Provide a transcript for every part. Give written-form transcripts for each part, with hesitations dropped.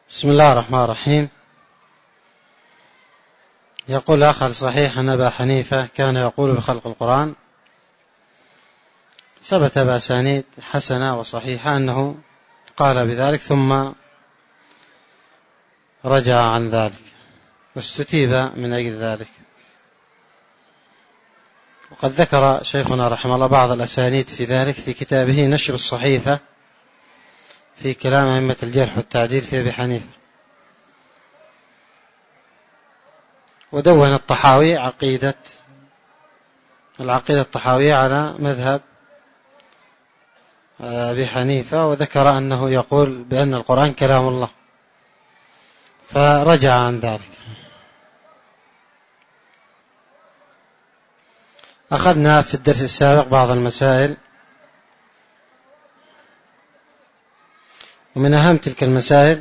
بسم الله الرحمن الرحيم. يقول الأخ الصحيح أن أبا حنيفة كان يقول بخلق القرآن، ثبت بأسانيد حسنة وصحيحة أنه قال بذلك ثم رجع عن ذلك واستتيب من أجل ذلك. وقد ذكر شيخنا رحمه الله بعض الأسانيد في ذلك في كتابه نشر الصحيفة في كلام أئمة الجرح والتعديل في أبي حنيفة. ودون الطحاوي العقيدة الطحاوية على مذهب أبي حنيفة، وذكر أنه يقول بأن القرآن كلام الله، فرجع عن ذلك. أخذنا في الدرس السابق بعض المسائل، ومن أهم تلك المسائل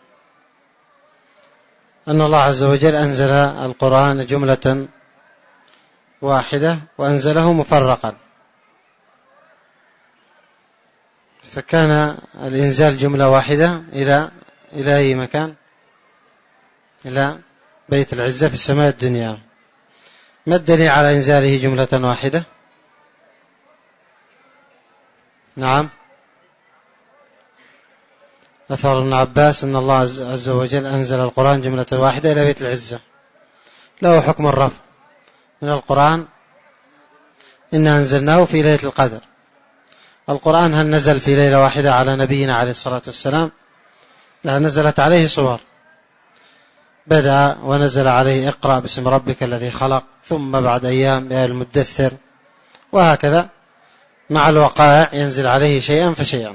أن الله عز وجل أنزل القرآن جملة واحدة وأنزله مفرقا، فكان الإنزال جملة واحدة إلى أي مكان؟ إلى بيت العزة في السماء الدنيا. ما الدليل على إنزاله جملة واحدة؟ نعم، أثر ابن عباس أن الله عز وجل أنزل القرآن جملة واحدة إلى بيت العزة، له حكم الرفع من القرآن. إنا أنزلناه في ليلة القدر. القرآن هل نزل في ليلة واحدة على نبينا عليه الصلاة والسلام؟ لا، نزلت عليه صور، بدأ ونزل عليه اقرأ باسم ربك الذي خلق، ثم بعد أيام يا المدثر، وهكذا مع الوقائع ينزل عليه شيئا فشيئا.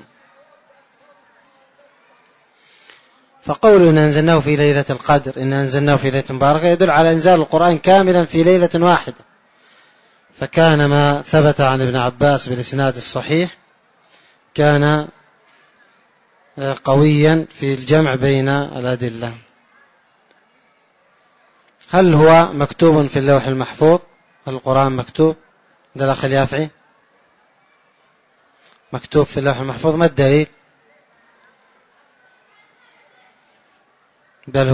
فقول إن أنزلناه في ليلة القدر، إن أنزلناه في ليلة مباركة، يدل على إنزال القرآن كاملا في ليلة واحدة. فكان ما ثبت عن ابن عباس بالإسناد الصحيح كان قويا في الجمع بين الأدلة. هل هو مكتوب في اللوح المحفوظ؟ القرآن مكتوب؟ ده الأخ اليافعي مكتوب في اللوح المحفوظ. ما الدليل؟ بل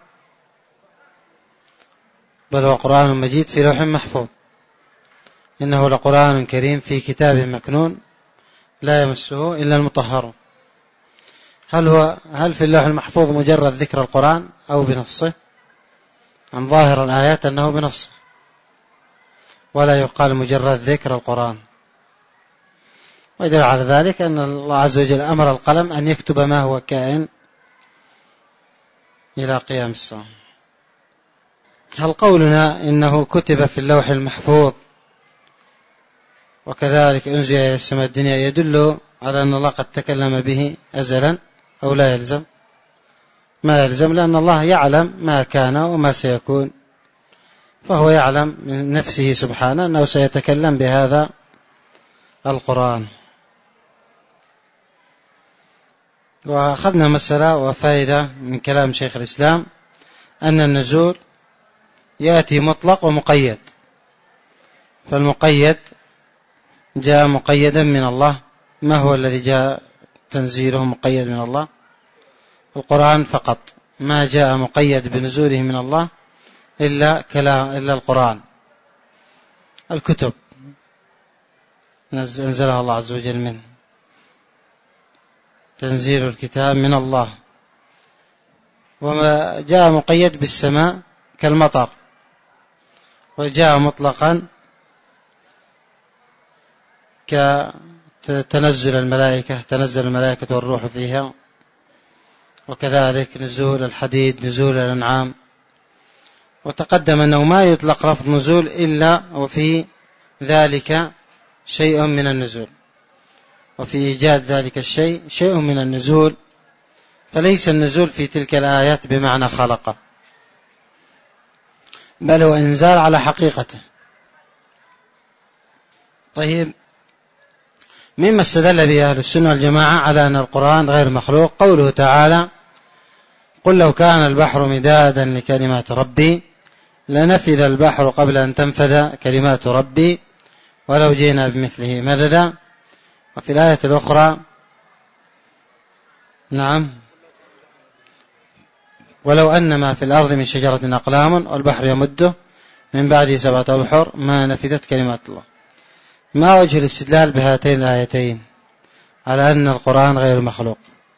هو قرآن مجيد في لوح محفوظ، إنه لقرآن كريم في كتاب مكنون لا يمسه إلا المطهرون. هل في اللوح المحفوظ مجرد ذكر القرآن أو بنصه؟ عن ظاهر الآيات أنه بنصه، ولا يقال مجرد ذكر القرآن. ويدل على ذلك أن الله عز وجل أمر القلم أن يكتب ما هو كائن إلى قيام الساعة. هل قولنا إنه كتب في اللوح المحفوظ وكذلك أنزل إلى السماء الدنيا يدل على أن الله قد تكلم به أزلا أو لا يلزم؟ ما يلزم، لأن الله يعلم ما كان وما سيكون، فهو يعلم من نفسه سبحانه أنه سيتكلم بهذا القرآن. وأخذنا مسألة وفائدة من كلام شيخ الإسلام أن النزول يأتي مطلق ومقيد، فالمقيد جاء مقيدا من الله. ما هو الذي جاء تنزيله مقيد من الله؟ القرآن فقط، ما جاء مقيد بنزوله من الله إلا القرآن. الكتب أنزلها الله عز وجل منه، تنزيل الكتاب من الله. وما جاء مقيد بالسماء كالمطر، وجاء مطلقا كتنزل الملائكة، تنزل الملائكة والروح فيها، وكذلك نزول الحديد، نزول الأنعام. وتقدم أنه ما يطلق لفظ نزول إلا وفي ذلك شيء من النزول، وفي إيجاد ذلك الشيء شيء من النزول، فليس النزول في تلك الآيات بمعنى خلقه، بل هو إنزال على حقيقته. طيب، مما استدل به أهل السنة والجماعة على أن القرآن غير مخلوق قوله تعالى: قل لو كان البحر مدادا لكلمات ربي لنفذ البحر قبل أن تنفذ كلمات ربي ولو جئنا بمثله مددا. وفي الآية الأخرى نعم ولو أن ما في الأرض من شجرة أقلام والبحر يمده من بعده 7 أبحر ما نفذت كلمات الله. ما وجه الاستدلال بهاتين الآيتين على أن القرآن غير مخلوق؟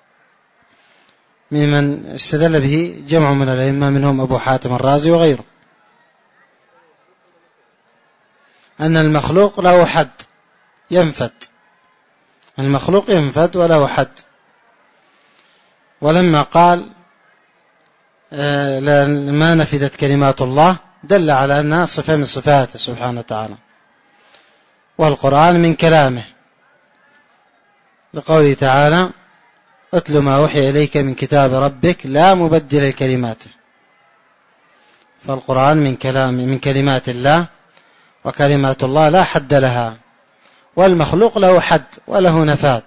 ممن استدل به جمع من الأئمة منهم أبو حاتم الرازي وغيره، أن المخلوق له حد ينفد، المخلوق ينفد وله حد. ولما قال ما نفذت كلمات الله دل على أنها صفة من صفاته سبحانه وتعالى، والقرآن من كلامه، لقوله تعالى اتل ما أوحي إليك من كتاب ربك لا مبدل لكلماته. فالقرآن من كلمات الله، وكلمات الله لا حد لها، والمخلوق له حد وله نفاذ.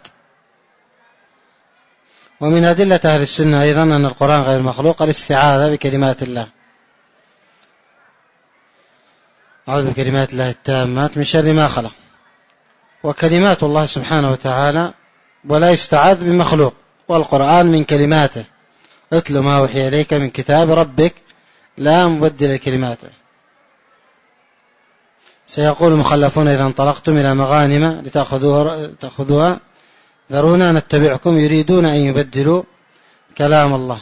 ومن أدلة أهل السنة أيضا أن القرآن غير مخلوق الاستعاذة بكلمات الله، أعوذ بكلمات الله التامات من شر ما خلق. وكلمات الله سبحانه وتعالى ولا يستعاذ بمخلوق، والقرآن من كلماته اتل ما أوحي إليك من كتاب ربك لا مبدل لكلماته. سيقول المخلفون إذا انطلقتم إلى مغانم لتأخذوها ذرونا نتبعكم يريدون أن يبدلوا كلام الله.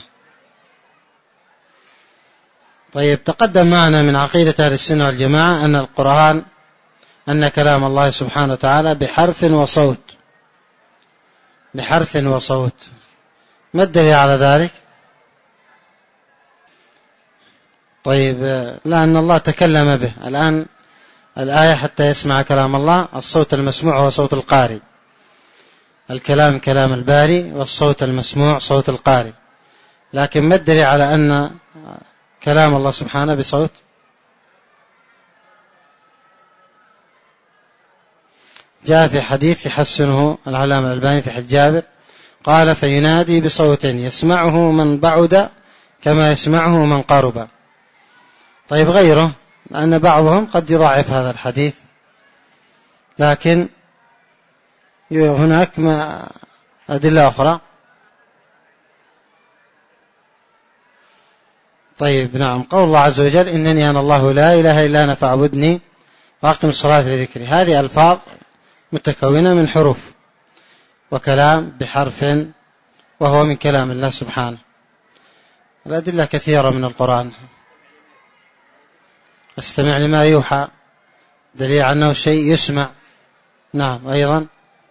طيب، تقدم معنا من عقيدة أهل السنة والجماعة أن القرآن أن كلام الله سبحانه وتعالى بحرف وصوت، بحرف وصوت. ما الدليل على ذلك؟ طيب، لأن الله تكلم به. الآن الآية حتى يسمع كلام الله، الصوت المسموع هو صوت القارئ، الكلام كلام الباري، والصوت المسموع صوت القارئ. لكن ما الدليل على أن كلام الله سبحانه بصوت؟ جاء في حديث يحسنه العلامة الألباني في حديث جابر، قال فينادي بصوت يسمعه من بعد كما يسمعه من قرب. طيب، غيره، لأن بعضهم قد يضعف هذا الحديث، لكن هناك أدلة أخرى. طيب، نعم، قول الله عز وجل إنني أنا الله لا إله إلا أنا فاعبدني وأقم الصلاة لذكري، هذه ألفاظ متكونة من حروف وكلام بحرف، وهو من كلام الله سبحانه. الأدلة كثيرة من القرآن. استمع لما يوحى، دليل عنه شيء يسمع. نعم، أيضا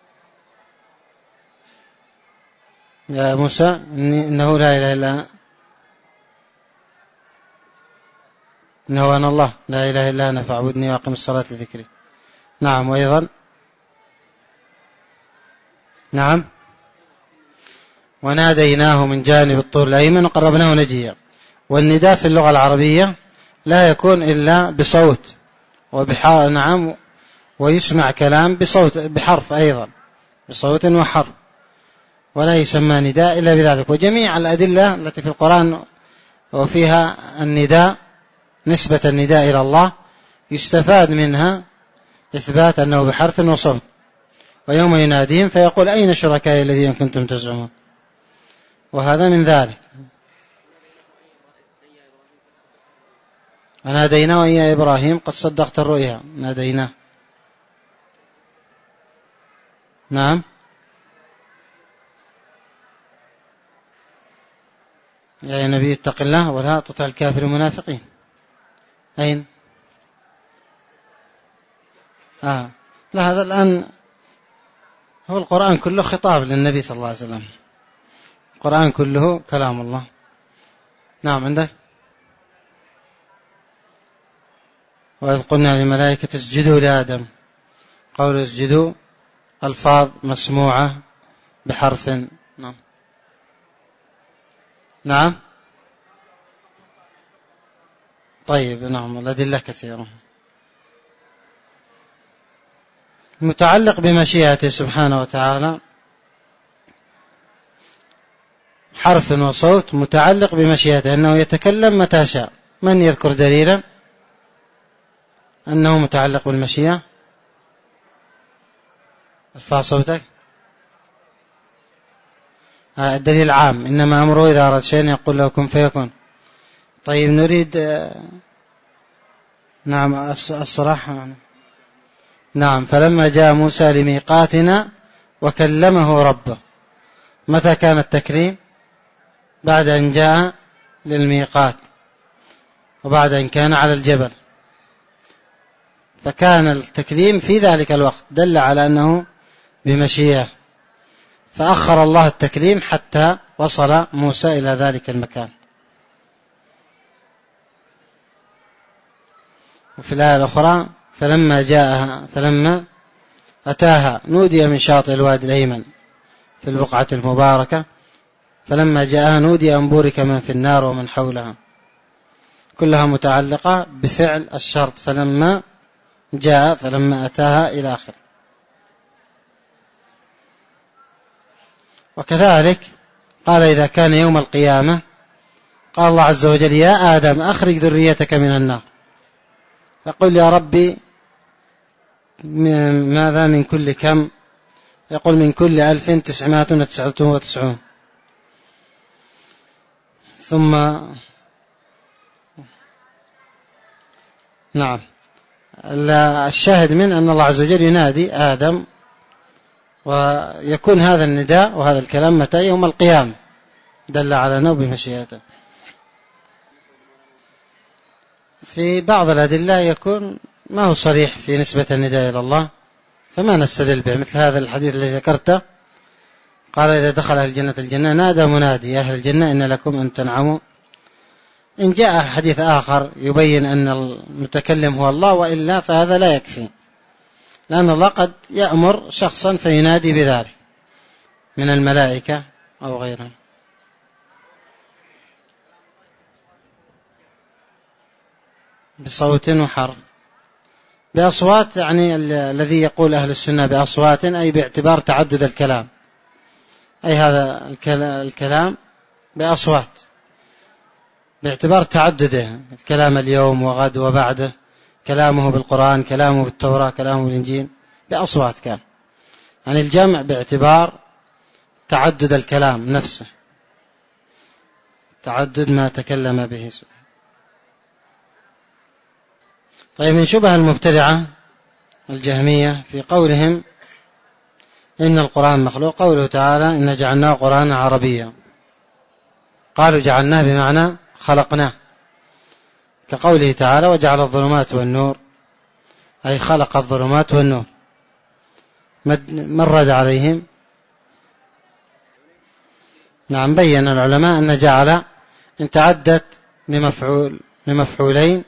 يا موسى إنه لا إله إلا إنه أنا الله لا إله إلا أنا فاعبدني وأقم الصلاة لذكري. نعم، وأيضا نعم وناديناه من جانب الطور الأيمن وقربناه نجيا. والنداء في اللغة العربية لا يكون إلا بصوت نعم، ويسمع كلام بصوت بحرف أيضا، بصوت وحرف، ولا يسمى نداء إلا بذلك. وجميع الأدلة التي في القرآن وفيها النداء، نسبة النداء إلى الله، يستفاد منها إثبات أنه بحرف وصوت. ويوم يناديهم فيقول أين شركائي الذين كنتم تزعمون، وهذا من ذلك. وناديناه يا إبراهيم قد صدقت الرؤيا، ناديناه. نعم، يا نبي اتق الله ولا تطع الكافر المنافقين. أين؟ لا، هذا الآن هو القرآن كله خطاب للنبي صلى الله عليه وسلم، القرآن كله كلام الله. نعم، عندك وإذ قلنا للملائكة اسجدوا لآدم، قول اسجدوا ألفاظ مسموعة بحرف. نعم، نعم، طيب، نعم، الأدلة كثيرة. متعلق بمشيئته سبحانه وتعالى، حرف وصوت متعلق بمشيئته، أنه يتكلم متى شاء. من يذكر دليلا أنه متعلق بالمشيئة؟ ارفع صوتك. الدليل عام، إنما أمره إذا أراد شيئا يقول له كن فيكون. طيب نريد نعم الصراحة نعم. فلما جاء موسى لميقاتنا وكلمه ربه، متى كان التكليم؟ بعد أن جاء للميقات وبعد أن كان على الجبل، فكان التكليم في ذلك الوقت، دل على أنه بمشيئة، فأخر الله التكليم حتى وصل موسى إلى ذلك المكان. وفي الآية الأخرى فلما أتاها نودي من شاطئ الوادي الأيمن في البقعة المباركة، فلما جاءها نودي أن بورك من في النار ومن حولها، كلها متعلقة بفعل الشرط، فلما جاء فلما أتاها إلى آخر. وكذلك قال إذا كان يوم القيامة قال الله عز وجل يا آدم أخرج ذريتك من النار، يقول يا ربي ماذا من كل كم؟ يقول من كل 1999. ثم نعم الشاهد من أن الله عز وجل ينادي آدم، ويكون هذا النداء وهذا الكلام متى؟ يوم القيامة، دل على أنه بمشيئته. في بعض الأدلة يكون ما هو صريح في نسبة النداء إلى الله، فما نستدل به، مثل هذا الحديث الذي ذكرته، قال إذا دخل أهل الجنة الجنة نادى منادي يا أهل الجنة إن لكم أن تنعموا. إن جاء حديث آخر يبين أن المتكلم هو الله وإلا فهذا لا يكفي، لأن الله قد يأمر شخصا فينادي بذلك من الملائكة أو غيرهم. بصوت وحرف، بأصوات، يعني الذي يقول أهل السنة بأصوات أي باعتبار تعدد الكلام، أي هذا الكلام بأصوات باعتبار تعدده، الكلام اليوم وغد وبعده، كلامه بالقرآن، كلامه بالتوراة، كلامه بالإنجيل، بأصوات كان، يعني الجمع باعتبار تعدد الكلام نفسه، تعدد ما تكلم به. طيب من شبه المبتدعة الجهمية في قولهم إن القرآن مخلوق، قوله تعالى إن جعلناه قرآنا عربيا، قالوا جعلناه بمعنى خلقناه، كقوله تعالى وجعل الظلمات والنور، أي خلق الظلمات والنور. من رد عليهم؟ نعم بين العلماء أن جعل إن تعدت لمفعولين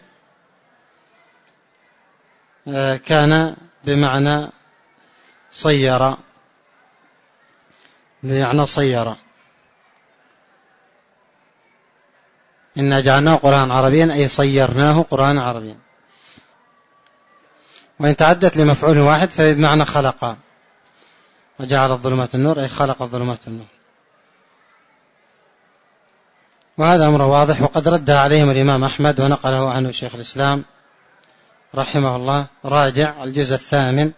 كان بمعنى صير، إنا جعلناه قرآن عربيا أي صيرناه قرآن عربيا. وإن تعدت لمفعول واحد فبمعنى خلق، وجعل الظلمات النور أي خلق الظلمات النور. وهذا أمر واضح، وقد ردها عليهم الإمام أحمد ونقله عنه شيخ الإسلام رحمه الله، راجع الجزء 8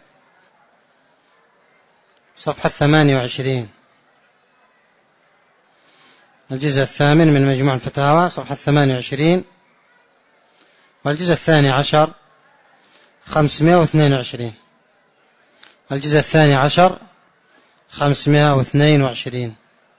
صفحة 28، الجزء 8 من مجموع الفتاوى صفحة 28، والجزء 12 522، الجزء 12 522.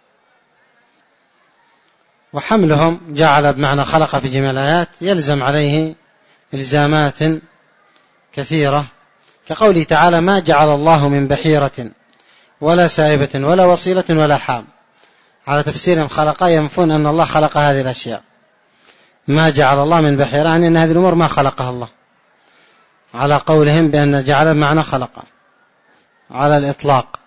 وحملهم جعل بمعنى خلق في جميع الآيات يلزم عليه إلزامات كثيرة، كقوله تعالى ما جعل الله من بحيرة ولا سائبة ولا وصيلة ولا حام. على تفسيرهم خلق ينفون أن الله خلق هذه الأشياء، ما جعل الله من بحيرة يعني أن هذه الأمور ما خلقها الله، على قولهم بأن جعل معنى خلق على الإطلاق.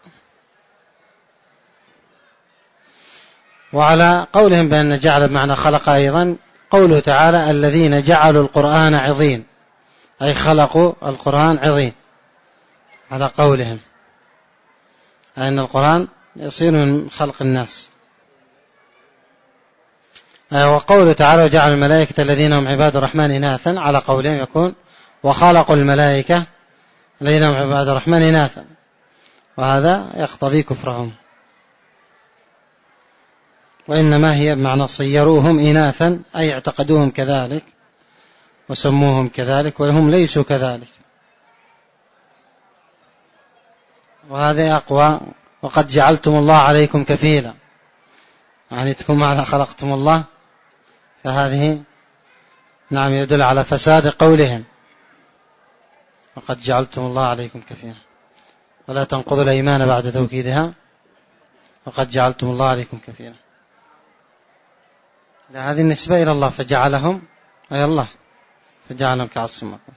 وعلى قولهم بأن جعل بمعنى خلق أيضا قوله تعالى الذين جعلوا القرآن عظيم، أي خلقوا القرآن عظيم، على قولهم أن القرآن يصير من خلق الناس. وقوله تعالى وجعل الملائكة الذين هم عباد الرحمن إناثا، على قولهم يكون وخلقوا الملائكة الذين هم عباد الرحمن إناثا، وهذا يقتضي كفرهم. وإنما هي بمعنى صيروهم إناثا، أي اعتقدوهم كذلك وسموهم كذلك وهم ليسوا كذلك. وهذا أقوى. وقد جعلتم الله عليكم كفيلا، يعني تكون على خلقتم الله، فهذه نعم يدل على فساد قولهم. وقد جعلتم الله عليكم كفيلا ولا تنقضوا الأيمان بعد توكيدها وقد جعلتم الله عليكم كفيلا. هذه النسبة إلى الله، فجعلهم أي الله، فجعلهم كعصف مأكول.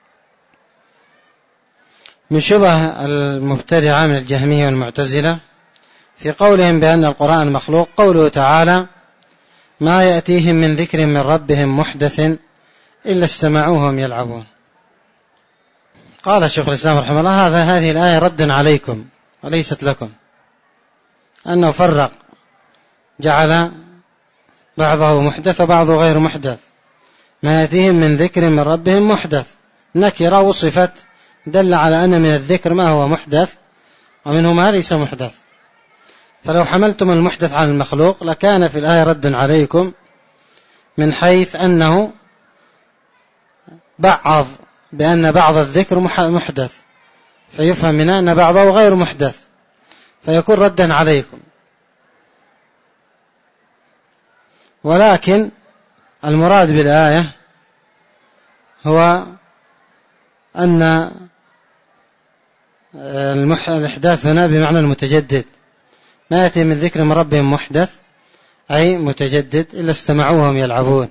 من شبه المبتدعة من الجهمية والمعتزلة في قولهم بأن القرآن مخلوق قوله تعالى: ما يأتيهم من ذكر من ربهم محدث إلا استمعوه وهم يلعبون. قال شيخ الإسلام رحمه الله: هذه الآية رد عليكم وليست لكم، أنه فرق، جعل بعضه محدث وبعضه غير محدث. ما يأتيهم من ذكر من ربهم محدث، نكرة وصفت، دل على أن من الذكر ما هو محدث ومنه ما ليس محدث. فلو حملتم المحدث على المخلوق لكان في الآية رد عليكم، من حيث أنه بعض بأن بعض الذكر محدث، فيفهم منها أن بعضه غير محدث، فيكون ردا عليكم. ولكن المراد بالآية هو أن الإحداث هنا بمعنى المتجدد. ما يأتي من ذكر من ربهم محدث أي متجدد إلا استمعوهم يلعبون.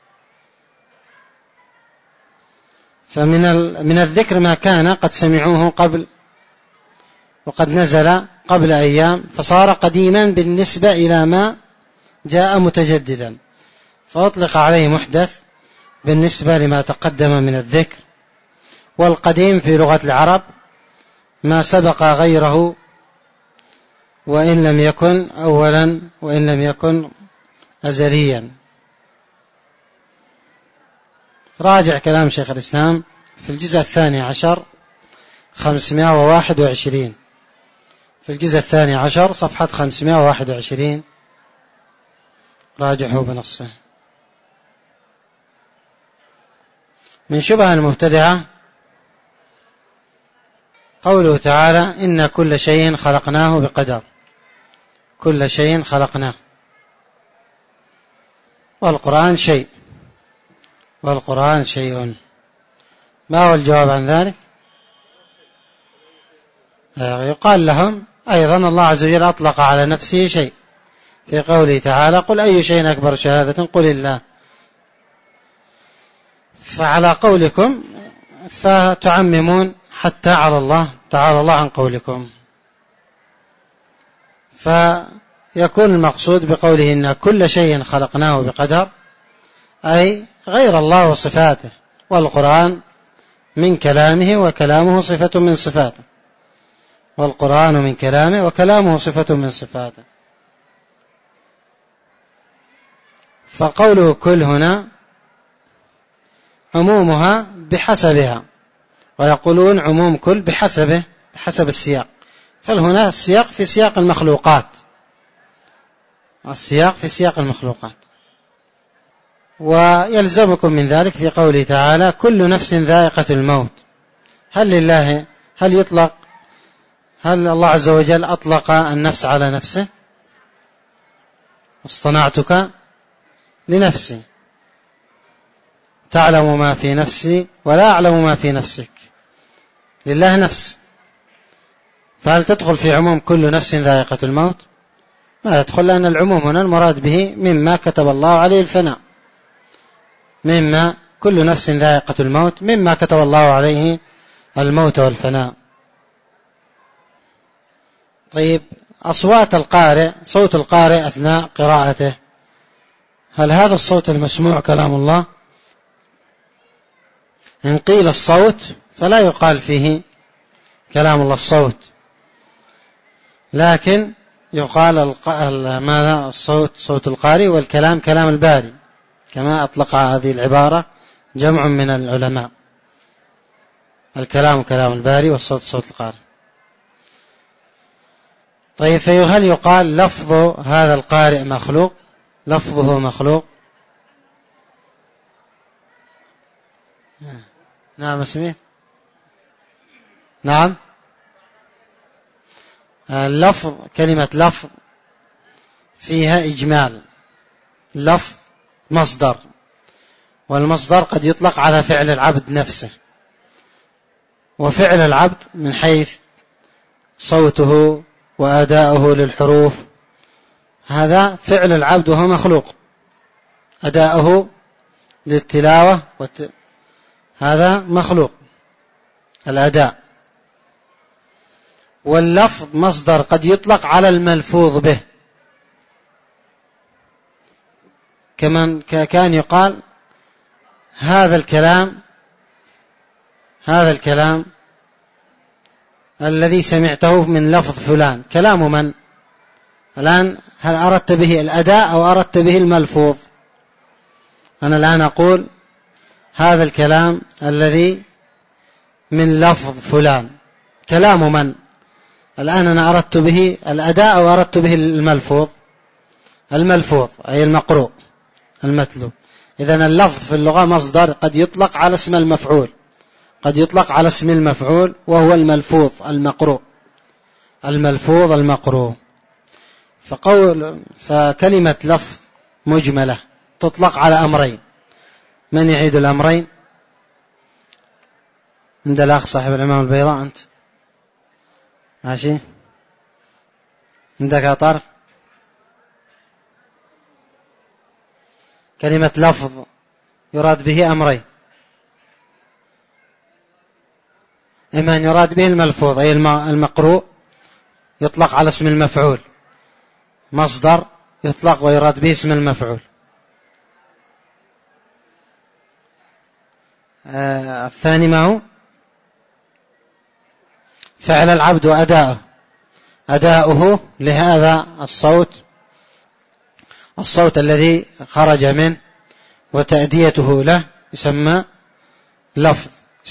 فمن الذكر ما كان قد سمعوه قبل وقد نزل قبل أيام، فصار قديما بالنسبة إلى ما جاء متجددا، فأطلق عليه محدث بالنسبة لما تقدم من الذكر. والقديم في لغة العرب ما سبق غيره وإن لم يكن أولا وإن لم يكن أزليا. راجع كلام شيخ الإسلام في الجزء 12 521، في الجزء 12 صفحة 521، راجعه بنصه. من شبه المبتدعة قوله تعالى: إن كل شيء خلقناه بقدر. كل شيء خلقناه، والقرآن شيء، والقرآن شيء. ما هو الجواب عن ذلك؟ يقال لهم أيضا الله عز وجل أطلق على نفسه شيء في قوله تعالى: قل أي شيء أكبر شهادة قل الله. فعلى قولكم فتعممون حتى على الله، تعالى الله عن قولكم. فيكون المقصود بقوله إن كل شيء خلقناه بقدر أي غير الله وصفاته، والقرآن من كلامه وكلامه صفة من صفاته، والقرآن من كلامه وكلامه صفة من صفاته. فقوله كل هنا عمومها بحسبها، ويقولون عموم كل بحسبه، بحسب السياق. فهنا السياق في سياق المخلوقات، السياق في سياق المخلوقات. ويلزمكم من ذلك في قوله تعالى: كل نفس ذائقة الموت. هل الله عز وجل أطلق النفس على نفسه؟ اصطنعتك لنفسي، تعلم ما في نفسي ولا أعلم ما في نفسك. لله نفس، فهل تدخل في عموم كل نفس ذائقة الموت؟ ما يدخل، لأن العموم هنا المراد به مما كتب الله عليه الفناء، مما كل نفس ذائقة الموت مما كتب الله عليه الموت والفناء. طيب، أصوات القارئ، صوت القارئ أثناء قراءته، هل هذا الصوت المسموع كلام الله؟ إن قيل الصوت فلا يقال فيه كلام الله الصوت، لكن يقال ماذا؟ الصوت صوت القارئ، والكلام كلام الباري، كما أطلق هذه العبارة جمع من العلماء: الكلام كلام الباري والصوت صوت القارئ. طيب هل يقال لفظ هذا القارئ مخلوق؟ لفظه مخلوق؟ نعم اسمي نعم. اللفظ كلمة لفظ فيها إجمال. لفظ مصدر، والمصدر قد يطلق على فعل العبد نفسه، وفعل العبد من حيث صوته وأداؤه للحروف هذا فعل العبد وهو مخلوق. أداؤه للتلاوة هذا مخلوق الأداء. واللفظ مصدر قد يطلق على الملفوظ به، كمن كان يقال هذا الكلام الذي سمعته من لفظ فلان كلام من؟ الآن هل أردت به الأداء أو أردت به الملفوظ؟ أنا الآن أقول هذا الكلام الذي من لفظ فلان كلام من؟ الآن أنا أردت به الأداء أو أردت به الملفوظ؟ الملفوظ أي المقروء المتلو. إذن اللفظ في اللغة مصدر قد يطلق على اسم المفعول، قد يطلق على اسم المفعول وهو الملفوظ المقروء، الملفوظ المقروء. فكلمة لفظ مجملة تطلق على أمرين. من يعيد الأمرين؟ عند الأخ صاحب العمام البيضاء. أنت ماشي؟ عندك أطار؟ كلمة لفظ يراد به أمرين: إما أن يراد به الملفوظ أي المقروء يطلق على اسم المفعول، مصدر يطلق ويراد به اسم المفعول. الثاني ما هو؟ فعل العبد وأداؤه لهذا الصوت الذي خرج منه وتأديته له يسمى لفظ.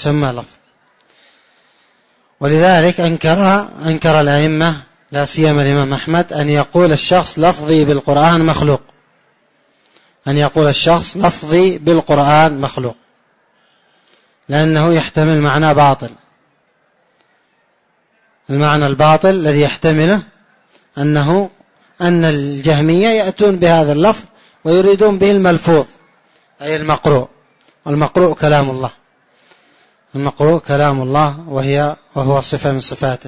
ولذلك أنكر الأئمة لا سيما الإمام أحمد أن يقول الشخص لفظي بالقرآن مخلوق، أن يقول الشخص لفظي بالقرآن مخلوق، لأنه يحتمل معنى باطل. المعنى الباطل الذي يحتمله أن الجهمية يأتون بهذا اللفظ ويريدون به الملفوظ أي المقروء، والمقروء كلام الله، المقروء كلام الله وهو صفة من صفاته.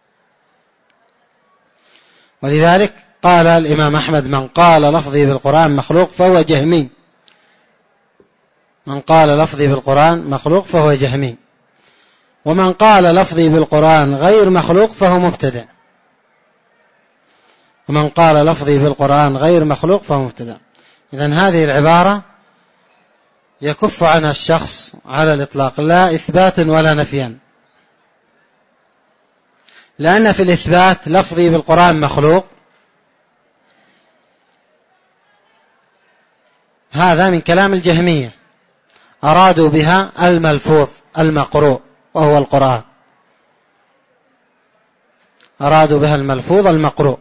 ولذلك قال الإمام أحمد: من قال لفظي بالقرآن مخلوق فهو جهمي. من قال لفظي بالقرآن مخلوق فهو جهمي، ومن قال لفظي بالقرآن غير مخلوق فهو مبتدع. ومن قال لفظي بالقرآن غير مخلوق فهو مبتدع. إذن هذه العبارة يكف عنها الشخص على الإطلاق، لا إثباتا ولا نفيا، لأن في الإثبات لفظي بالقرآن مخلوق هذا من كلام الجهمية، أرادوا بها الملفوظ المقروء وهو القرآن، أرادوا بها الملفوظ المقروء،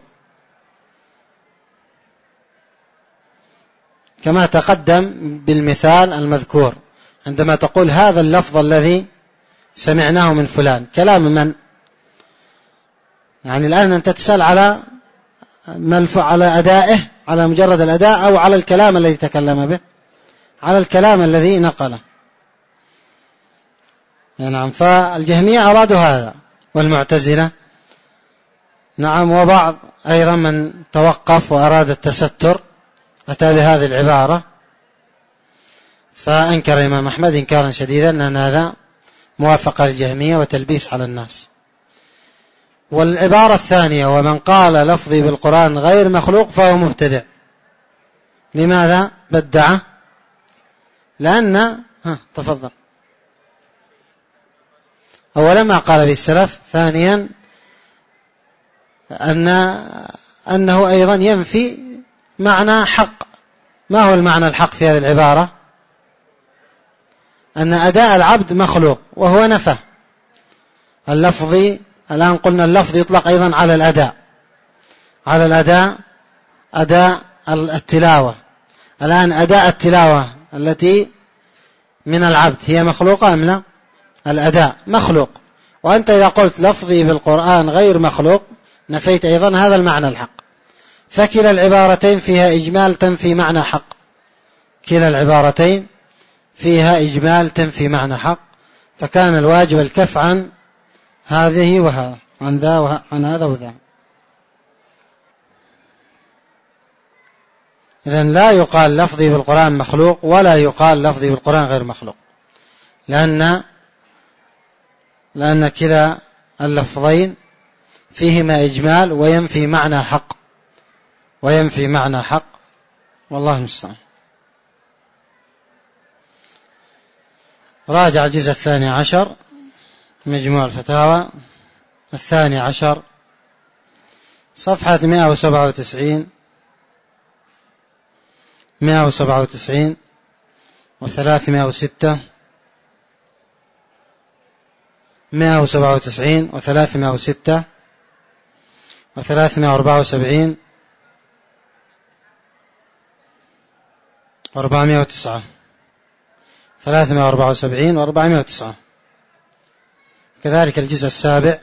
كما تقدم بالمثال المذكور عندما تقول هذا اللفظ الذي سمعناه من فلان كلام من؟ يعني الآن أنت تسأل على أدائه، على مجرد الأداء، أو على الكلام الذي تكلم به؟ على الكلام الذي نقله. نعم، فالجهمية أرادوا هذا، والمعتزلة نعم، وبعض أيضا من توقف وأراد التستر أتى بهذه العبارة، فأنكر الإمام أحمد إنكارا شديدا أن هذا موافقة للجهمية وتلبيس على الناس. والعبارة الثانية: ومن قال لفظي بالقرآن غير مخلوق فهو مبتدع. لماذا بدعه؟ لأن تفضل. أولا ما قال به السلف، ثانيا أنه أيضا ينفي معنى حق. ما هو المعنى الحق في هذه العبارة؟ أن أداء العبد مخلوق، وهو نفى اللفظي. الآن قلنا اللفظ يطلق أيضا على الأداء، على الأداء، أداء التلاوة. الآن أداء التلاوة التي من العبد هي مخلوقة أم لا؟ الأداء مخلوق. وأنت إذا قلت لفظي بالقرآن غير مخلوق نفيت أيضا هذا المعنى الحق. فكلا العبارتين فيها إجمال تنفي معنى حق، كلا العبارتين فيها إجمال تنفي معنى حق، فكان الواجب الكف عن هذه وهذا، عن ذا وعن هذا وذا. إذن لا يقال لفظي بالقرآن مخلوق ولا يقال لفظي بالقرآن غير مخلوق، لأن كلا اللفظين فيهما إجمال وينفي معنى حق، والله المستعان. راجع الجزء 12 مجموع الفتاوى 12 صفحة 197 و306 197 و306 و374 و409 374 و409. كذلك الجزء 7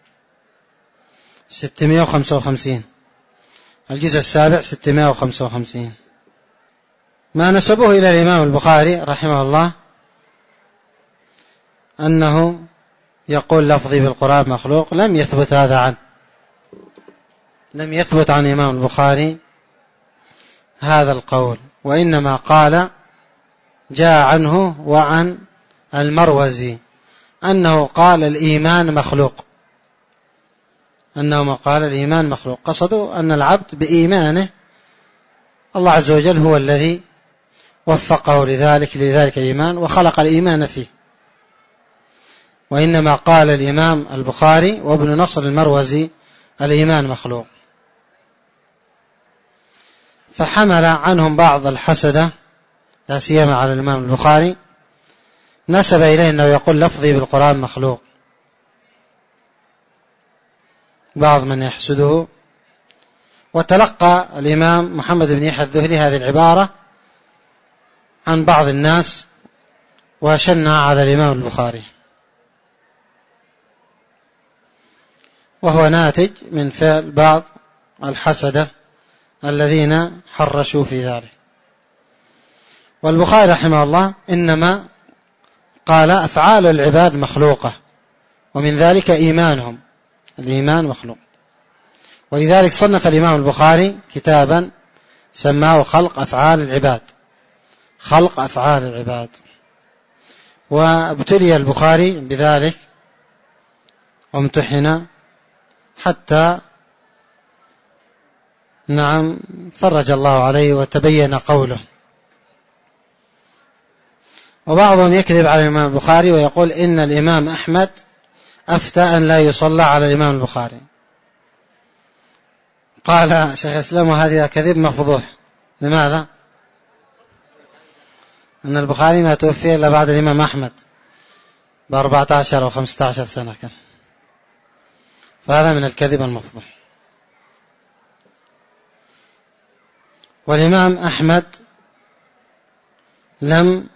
655 الجزء 7 655. ما نسبوه إلى الإمام البخاري رحمه الله أنه يقول لفظي بالقرآن مخلوق لم يثبت هذا عنه، لم يثبت عن الإمام البخاري هذا القول، وإنما قال جاء عنه وعن المروزي أنه قال الإيمان مخلوق، أنه قال الإيمان مخلوق. قصدوا أن العبد بإيمانه الله عز وجل هو الذي وفقه لذلك الإيمان وخلق الإيمان فيه، وإنما قال الإمام البخاري وابن نصر المروزي الإيمان مخلوق. فحمل عنهم بعض الحسدة لا سيما على الإمام البخاري، نسب إليه أنه يقول لفظي بالقرآن مخلوق، بعض من يحسده. وتلقى الإمام محمد بن يحيى الذهلي هذه العبارة عن بعض الناس وشنها على الإمام البخاري، وهو ناتج من فعل بعض الحسدة الذين حرشوا في ذلك. والبخاري رحمه الله إنما قال أفعال العباد مخلوقة، ومن ذلك إيمانهم، الإيمان مخلوق. ولذلك صنف الإمام البخاري كتابا سماه خلق أفعال العباد، خلق أفعال العباد. وابتلي البخاري بذلك وامتحن حتى فرج الله عليه وتبين قوله. وبعضهم يكذب على الإمام البخاري ويقول إن الإمام أحمد أفتى أن لا يصلى على الإمام البخاري. قال شيخ الإسلام وهذا كذب مفضوح. لماذا؟ أن البخاري ما توفي إلا بعد الإمام أحمد ب14 أو 15 سنة كان، فهذا من الكذب المفضوح. والإمام أحمد لم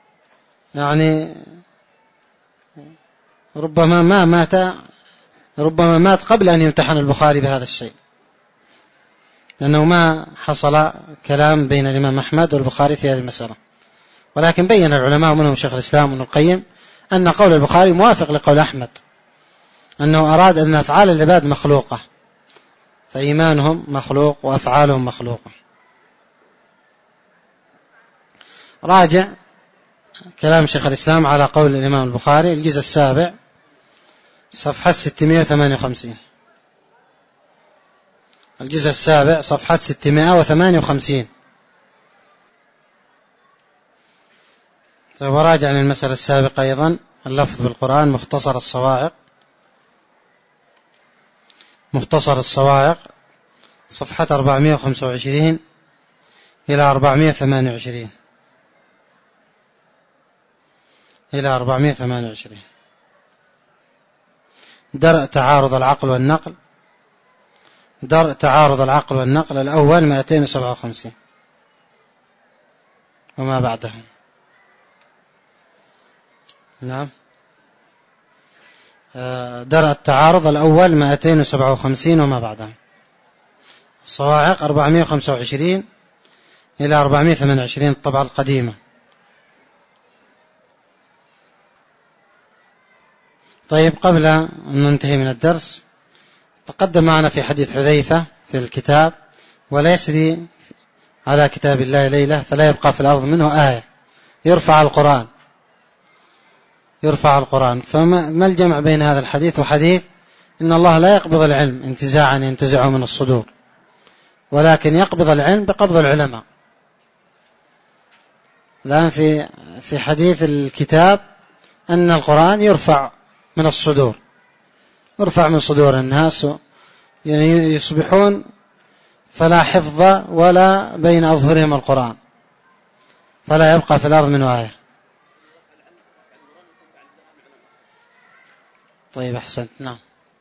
ربما مات قبل أن يمتحن البخاري بهذا الشيء، لأنه ما حصل كلام بين الإمام أحمد والبخاري في هذه المسألة. ولكن بين العلماء منهم شيخ الإسلام وابن القيم أن قول البخاري موافق لقول أحمد، أنه أراد أن أفعال العباد مخلوقة، فإيمانهم مخلوق وأفعالهم مخلوقة. راجع كلام شيخ الإسلام على قول الإمام البخاري الجزء 7 صفحة 658، الجزء 7 صفحة 658. وراجع للمسألة السابقة أيضا اللفظ بالقرآن مختصر الصواعق صفحة 425 إلى 428. درء تعارض العقل والنقل درء تعارض العقل والنقل الأول 257 وما بعده. نعم، درء التعارض الأول 257 وما بعده. الصواعق 425 إلى 428 الطبعة القديمة. طيب، قبل أن ننتهي من الدرس، تقدم معنا في حديث حذيفة في الكتاب: ولا يسري على كتاب الله ليلة فلا يبقى في الأرض منه آية. يرفع القرآن. فما الجمع بين هذا الحديث وحديث إن الله لا يقبض العلم انتزاعا ينتزعه من الصدور، ولكن يقبض العلم بقبض العلماء؟ الآن في حديث الكتاب أن القرآن يرفع من الصدور، يرفع من صدور الناس، يعني يصبحون فلا حفظ ولا بين أظهرهم القرآن، فلا يبقى في الأرض منه آية. طيب، أحسنت. نعم،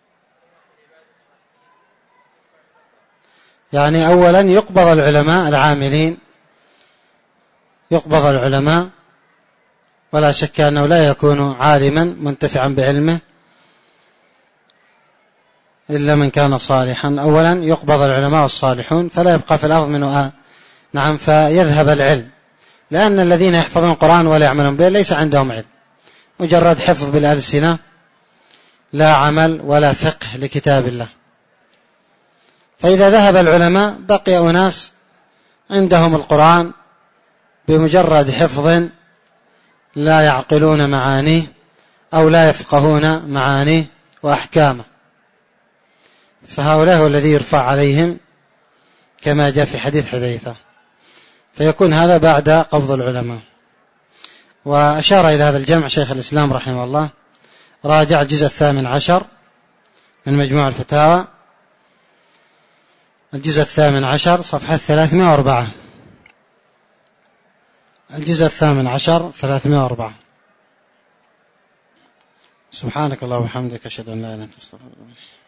يعني أولا يقبض العلماء العاملين، يقبض العلماء، ولا شك أنه لا يكون عالما منتفعا بعلمه إلا من كان صالحا. أولا يقبض العلماء الصالحون فلا يبقى في الأرض منه نعم، فيذهب العلم، لأن الذين يحفظون القرآن ولا يعملون به ليس عندهم علم، مجرد حفظ بالألسنة، لا عمل ولا فقه لكتاب الله. فإذا ذهب العلماء بقي أناس عندهم القرآن بمجرد حفظ، لا يعقلون معانيه أو لا يفقهون معانيه وأحكامه، فهؤلاء هو الذي يرفع عليهم كما جاء في حديث حذيفة، فيكون هذا بعد قبض العلماء. وأشار إلى هذا الجمع شيخ الإسلام رحمه الله، راجع الجزء 18 من مجموع الفتاوى، الجزء 18 صفحة 304، الجزء 18 304. سبحانك اللهم وبحمدك، أشهد أن لا إله إلا أنت، أستغفرك.